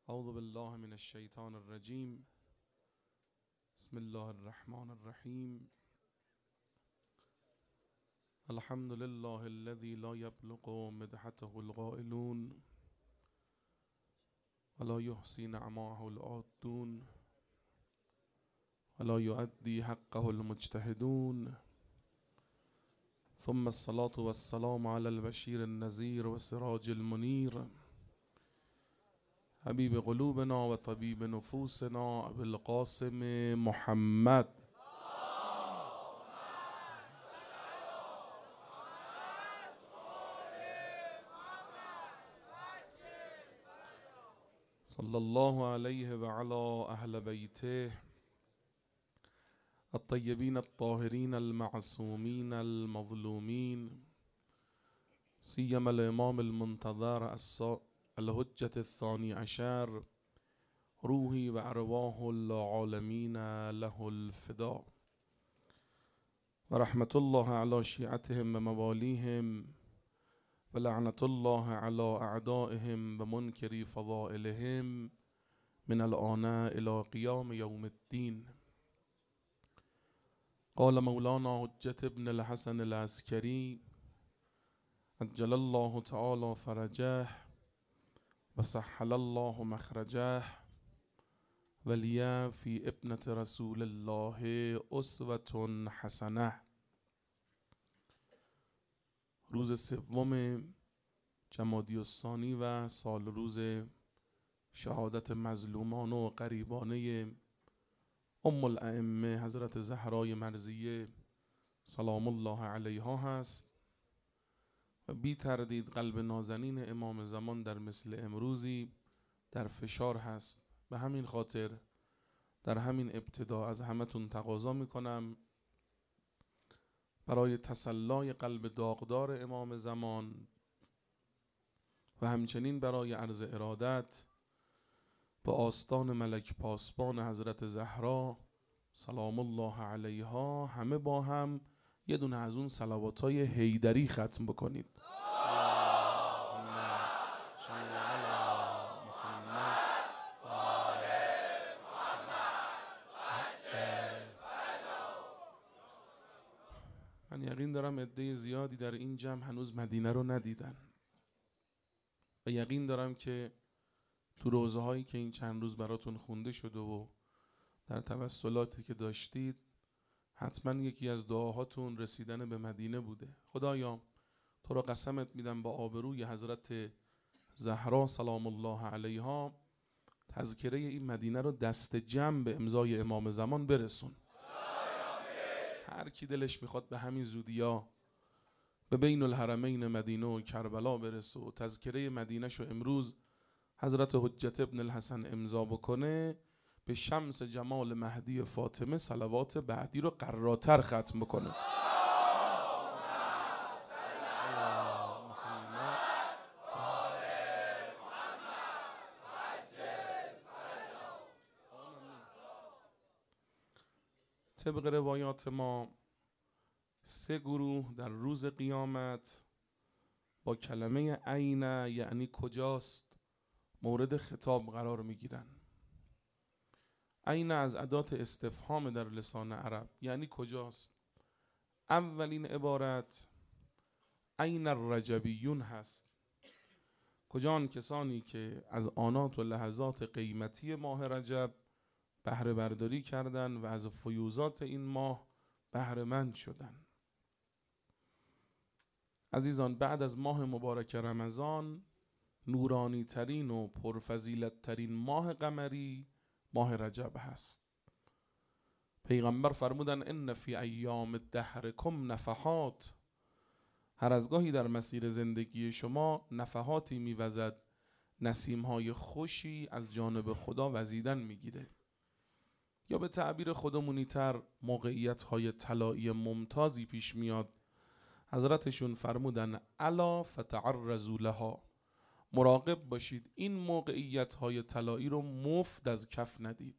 أعوذ بالله من الشيطان الرجيم. بسم الله الرحمن الرحيم. الحمد لله الذي لا يبلغ مدحته القائلون ولا يحصي نعماه العادون ولا يؤدي حقه المجتهدون، ثم الصلاة والسلام على البشير النذير والسراج المنير، حبيب قلوبنا وطبيب نفوسنا أبي القاسم محمد صلى الله عليه وعلى أهل بيته الطيبين الطاهرين المعصومين المظلومين، سيما الإمام المنتظر الحجة الثاني عشر، روحي وأرواح العالمين له الفداء، ورحمة الله على شيعتهم ومواليهم، ولعنة الله على أعدائهم ومنكري فضائلهم من الآن إلى قيام يوم الدين. قال مولانا حجة ابن الحسن العسكري عجل الله تعالى فرجه وسهل الله مخرجه، ولي في ابنة رسول الله أسوة حسنه. روز سوم جمادی الثانی و سال روز شهادت مظلومان و غریبانه ام الائمه حضرت زهرای مرضیه سلام الله علیها هست و بی تردید قلب نازنین امام زمان در مثل امروزی در فشار هست. به همین خاطر در همین ابتدا از همتون تقاضا میکنم برای تسلای قلب داغدار امام زمان و همچنین برای عرض ارادت به آستان ملک پاسبان حضرت زهرا سلام الله علیها همه با هم یه دونه از اون صلواتای حیدری ختم بکنید. من یقین دارم عده زیادی در این جمع هنوز مدینه رو ندیدن و یقین دارم که تو روزه هایی که این چند روز براتون خونده شده و در توسلاتی که داشتید حتما یکی از دعاهاتون رسیدن به مدینه بوده. خدایا تو را قسمت میدم با آبروی حضرت زهرا سلام الله علیها تذکره این مدینه رو دست جمع به امضای امام زمان برسون. هر کی دلش میخواد به همین زودیا به بین الحرمین مدینه و کربلا برسه و تذکره مدینه شو امروز حضرت حجت ابن الحسن امضا بکنه، به شمس جمال مهدی فاطمه صلوات بعدی رو قراتر ختم بکنه. طبق روایات ما 3 گروه در روز قیامت با کلمه عین یعنی کجاست مورد خطاب قرار می گیرن. عین از ادات استفهام در لسان عرب یعنی کجاست. اولین عبارت عین الرجبیون هست. کجا آن کسانی که از آنات و لحظات قیمتی ماه رجب بهره برداری کردن و از فیوزات این ماه بهره مند شدن. عزیزان، بعد از ماه مبارک رمضان نورانی ترین و پرفضیلت ترین ماه قمری ماه رجب هست. پیغمبر فرمودن ان فی ایام دهرکم نفحات، هر از گاهی در مسیر زندگی شما نفحاتی میوزد، نسیمهای خوشی از جانب خدا وزیدن میگیره. یا به تعبیر خودمونی تر موقعیت‌های طلایی ممتازی پیش میاد. حضرتشون فرمودن الا فتعرضوا لها، مراقب باشید این موقعیت‌های طلایی رو مفت از کف ندید.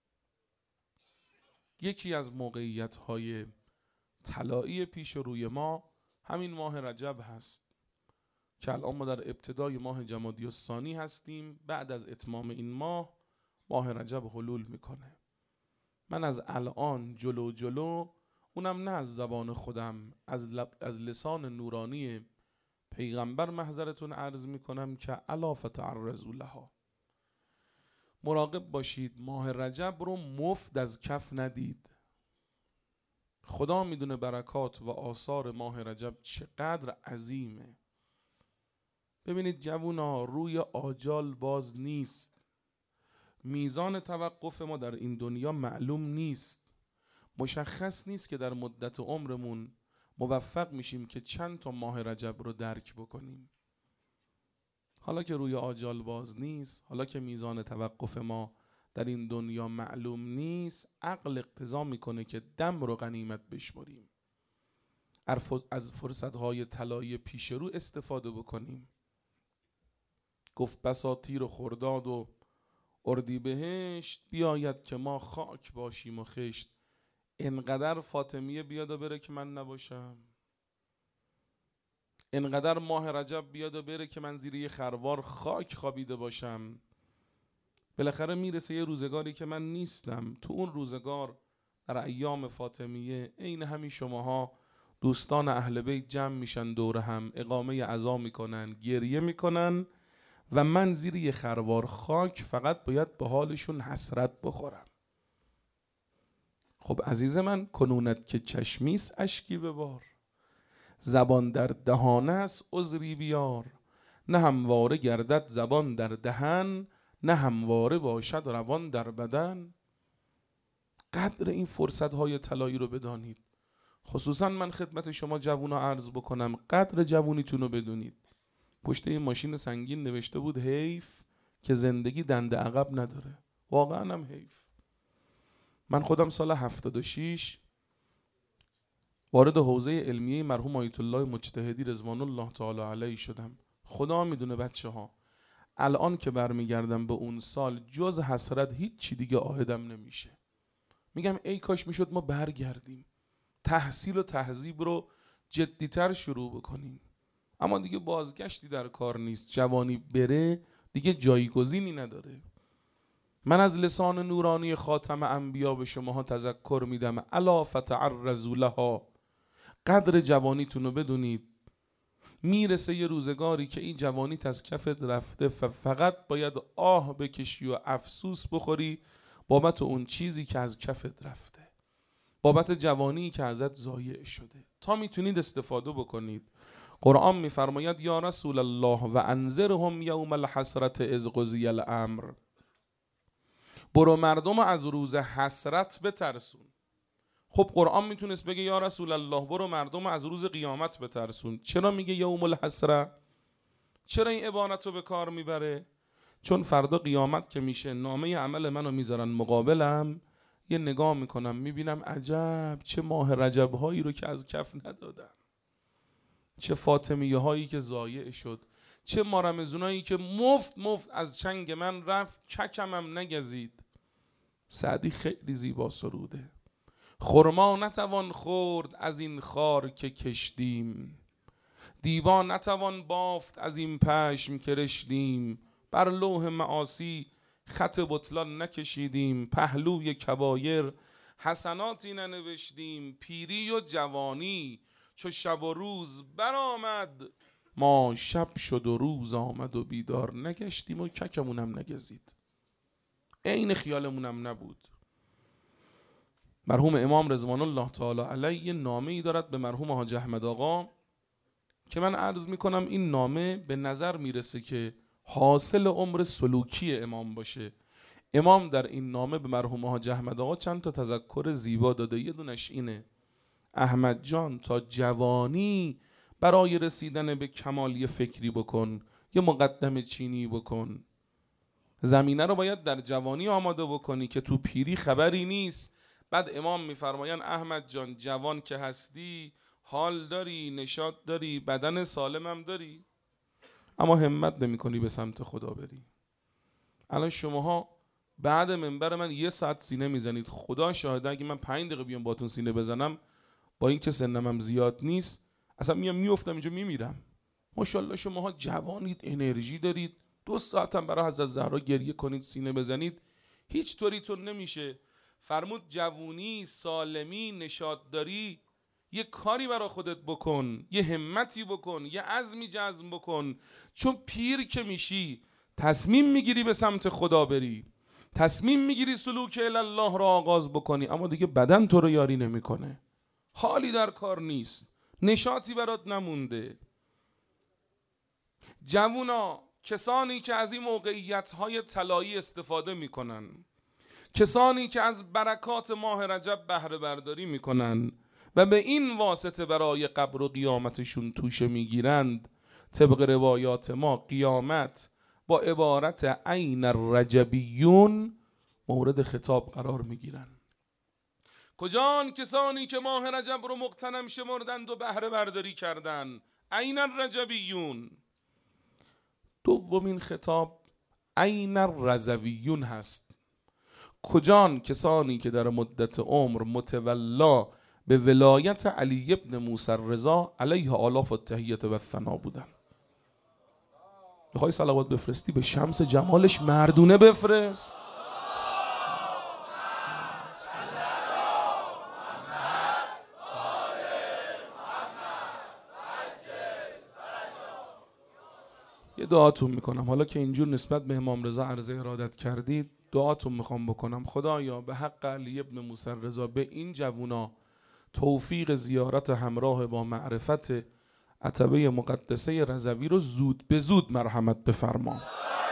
یکی از موقعیت‌های طلایی پیش روی ما همین ماه رجب هست. که الان ما در ابتدای ماه جمادی الثانی هستیم. بعد از اتمام این ماه رجب حلول میکنه. من از الان جلو اونم نه از زبان خودم، از لسان نورانی پیغمبر محضرتون عرض میکنم که الا فتعرضوا لها. مراقب باشید ماه رجب رو مفت از کف ندید. خدا میدونه برکات و آثار ماه رجب چقدر عظیمه. ببینید جوونا، روی آجال باز نیست. میزان توقف ما در این دنیا معلوم نیست. مشخص نیست که در مدت عمرمون موفق میشیم که چند تا ماه رجب رو درک بکنیم. حالا که روی آجال باز نیست، حالا که میزان توقف ما در این دنیا معلوم نیست، عقل اقتضا میکنه که دم رو غنیمت بشمریم، از فرصتهای طلایی پیش رو استفاده بکنیم. گفت بسا تیر و خرداد و اردیبهشت، بیاید که ما خاک باشیم و خشت. انقدر فاطمیه بیاد و بره که من نباشم، انقدر ماه رجب بیاد و بره که من زیر یه خروار خاک خوابیده باشم. بالاخره میرسه یه روزگاری که من نیستم. تو اون روزگار در ایام فاطمیه عین همین شماها دوستان اهل بیت جمع میشن دور هم، اقامه عزا میکنن، گریه میکنن و من زیر یه خروار خاک فقط باید به حالشون حسرت بخورم. خب عزیز من، کنونت که چشمیست اشکی ببار، زبان در دهانه است عذری بیار. نه همواره گردد زبان در دهن، نه همواره باشد روان در بدن. قدر این فرصت‌های طلایی رو بدانید. خصوصا من خدمت شما جوونا عرض بکنم، قدر جوونیتون رو بدونید. پشت این ماشین سنگین نوشته بود حیف که زندگی دنده عقب نداره. واقعا هم حیف. من خودم سال 76 وارد حوزه علمیه مرحوم آیت الله مجتهدی رضوان الله تعالی علیه شدم. خدا میدونه بچه ها الان که برمیگردم به اون سال جز حسرت هیچ چی دیگه آهدم نمیشه. میگم ای کاش میشد ما برگردیم، تحصیل و تهذیب رو جدیتر شروع بکنیم. اما دیگه بازگشتی در کار نیست. جوانی بره دیگه جایگزینی نداره. من از لسان نورانی خاتم انبیا به شماها تذکر میدم الا فتعرضوا لها. قدر جوانیتون رو بدونید. میرسه یه روزگاری که این جوانیت از کفت رفته، فقط باید آه بکشی و افسوس بخوری بابت اون چیزی که از کفت رفته، بابت جوانی که ازت ضایع شده. تا میتونید استفاده بکنید. قرآن میفرماید یا رسول الله و انذرهم یوم الحسرت اذ قضی الامر. برو مردم از روز حسرت بترسون. خب قرآن میتونست بگه یا رسول الله برو مردم از روز قیامت بترسون. چرا میگه یوم الحسره؟ چرا این عبارت رو به کار میبره؟ چون فردا قیامت که میشه نامه عمل منو میذارن مقابلم، یه نگاه میکنم میبینم عجب چه ماه رجب هایی رو که از کف ندادم، چه فاطمیه هایی که ضایع شد، چه ماه رمضونایی که مفت از چنگ من رفت، ککمم نگزید. سعدی خیلی زیبا سروده. خرما نتوان خورد از این خار که کشتیم، دیبا نتوان بافت از این پشم که رشتیم. بر لوح معاصی خط بطلان نکشیدیم، پهلوی کبایر حسناتی ننوشتیم. پیری و جوانی چو شب و روز برآمد، ما شب شد و روز آمد و بیدار نگشتیم و ککمونم نگزید، عین خیالمونم نبود. مرحوم امام رضوان الله تعالی علیه نامه ای دارد به مرحوم حاج احمد آقا که من عرض میکنم این نامه به نظر میرسه که حاصل عمر سلوکی امام باشه. امام در این نامه به مرحوم حاج احمد آقا چند تا تذکر زیبا داده. یه دونش اینه: احمد جان تا جوانی برای رسیدن به کمالی فکری بکن، یه مقدم چینی بکن. زمینه رو باید در جوانی آماده بکنی که تو پیری خبری نیست. بعد امام میفرمایند احمد جان جوان که هستی، حال داری، نشاط داری، بدن سالمم داری، اما همت نمی کنی به سمت خدا بری. الان شماها بعد منبر من 1 ساعت سینه میزنید. خدا شاهده اگه من 5 دقیقه بیام باتون سینه بزنم، با این که سنمم زیاد نیست، اصلا میافتم اینجا میمیرم. ماشاءالله شماها جوانید، انرژی دارید، 2 ساعت هم برای حضرت زهرا گریه کنید، سینه بزنید، هیچ طوریتون نمیشه. فرمود جوونی، سالمی، نشاطداری، یه کاری برای خودت بکن، یه همتی بکن، یه عزمی جزم بکن، چون پیر که میشی تصمیم میگیری به سمت خدا بری، تصمیم میگیری سلوک الله را آغاز بکنی، اما دیگه بدن تو رو یاری نمیکنه، حالی در کار نیست، نشاطی برات نمونده. جوونا، کسانی که از این موقعیت‌های طلایی استفاده میکنن، کسانی که از برکات ماه رجب بهره برداری میکنن و به این واسطه برای قبر و قیامتشون توشه میگیرند، طبق روایات ما قیامت با عبارت عین الرجبیون مورد خطاب قرار میگیرن. کجان کسانی که ماه رجب رو مغتنم شمردند و بهره برداری کردند؟ عین الرجبیون. دومین خطاب عین الرضویون هست. کجان کسانی که در مدت عمر متولا به ولایت علی ابن موسی الرضا علیه آلاف التحیت و الثنا بودن. میخوای صلوات بفرستی به شمس جمالش مردونه بفرست. یه دعاتون میکنم، حالا که اینجور نسبت به امام رضا عرض ارادت کردید، دعاتون میخوام بکنم. خدایا به حق علی ابن موسی الرضا به این جوونا توفیق زیارت همراه با معرفت عتبه مقدسه رضوی رو زود به زود مرحمت بفرما.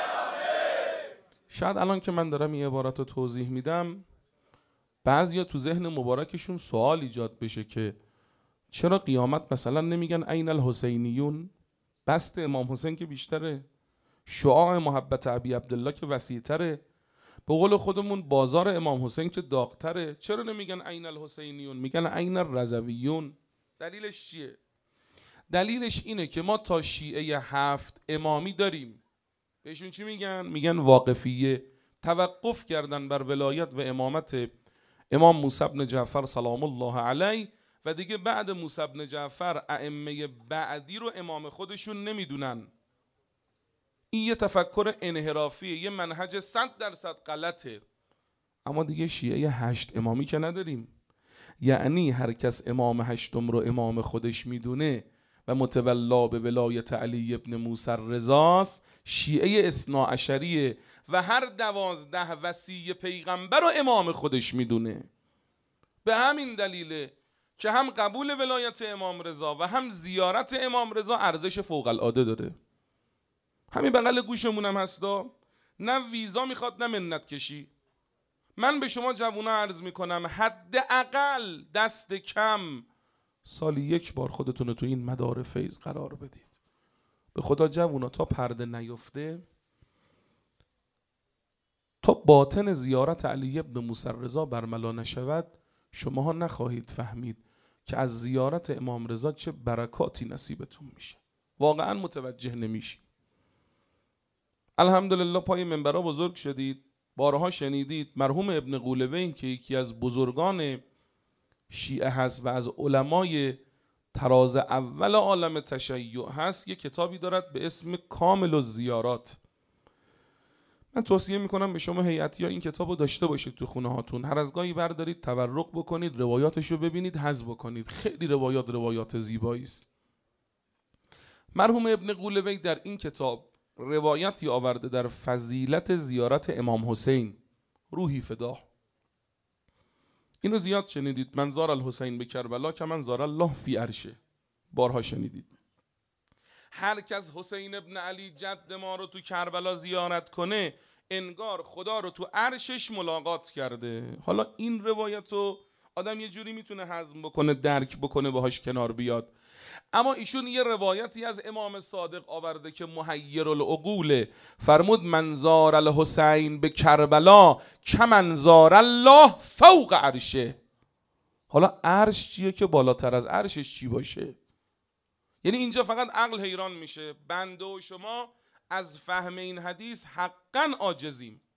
شاید الان که من دارم این عبارات رو توضیح میدم بعضیا تو ذهن مبارکشون سوال ایجاد بشه که چرا قیامت مثلا نمیگن عین الحسینیون؟ بست امام حسین که بیشتره، شعاع محبت ابی عبدالله که وسیع‌تره، به قول خودمون بازار امام حسین که داغ‌تره، چرا نمیگن عین الحسینیون، میگن عین الرضویون؟ دلیلش چیه؟ دلیلش اینه که ما تا شیعه 7 امامی داریم، بهشون چی میگن؟ میگن واقفیه، توقف کردن بر ولایت و امامت امام موسی بن جعفر سلام الله علیه و دیگه بعد موسی بن جعفر ائمه بعدی رو امام خودشون نمیدونن. این یه تفکر انحرافیه، یه منهج 100% غلطه. اما دیگه شیعه 8 امامی که نداریم، یعنی هر کس امام 8م رو امام خودش میدونه و متولا به ولایت علی ابن موسی الرضاست، شیعه اثناعشریه و هر 12 وصی پیغمبر رو امام خودش میدونه. به همین دلیله که هم قبول ولایت امام رضا و هم زیارت امام رضا ارزش فوق العاده داره. همین بغل گوشمون هم هستا، نه ویزا میخواد نه منت کشی. من به شما جوونا عرض میکنم حداقل دست کم سالی 1 بار خودتون رو تو این مدار فیض قرار بدید. به خدا جوونا تا پرده نیفته، تا باطن زیارت علی ابن موسی الرضا برملا نشود، شماها نخواهید فهمید که از زیارت امام رضا چه برکاتی نصیبتون میشه. واقعا متوجه نمیشید. الحمدلله پای منبرها بزرگ شدید، بارها شنیدید مرحوم ابن قولوی که یکی از بزرگان شیعه هست و از علمای طراز اول عالم تشیع هست، یک کتابی دارد به اسم کامل الزیارات. من توصیه میکنم به شما هیئتی ها این کتابو داشته باشید تو خونه هاتون، هر از گاهی بردارید تورق بکنید، روایاتشو ببینید، حذف بکنید. خیلی روایات زیبایی است. مرحوم ابن قولوی در این کتاب روایتی آورده در فضیلت زیارت امام حسین روحی فدا. اینو زیاد شنیدید، من زار الحسین به کربلا که من زار الله فی عرشه، بارها شنیدید. هر کس حسین ابن علی جد ما رو تو کربلا زیارت کنه انگار خدا رو تو عرشش ملاقات کرده. حالا این روایت رو آدم یه جوری میتونه هضم بکنه، درک بکنه، باهاش کنار بیاد، اما ایشون یه روایتی از امام صادق آورده که محیر العقوله. فرمود منظار الحسین به کربلا کمنظار الله فوق عرشه. حالا عرش چیه که بالاتر از عرشش چی باشه؟ یعنی اینجا فقط عقل حیران میشه. بنده و شما از فهم این حدیث حقا عاجزیم.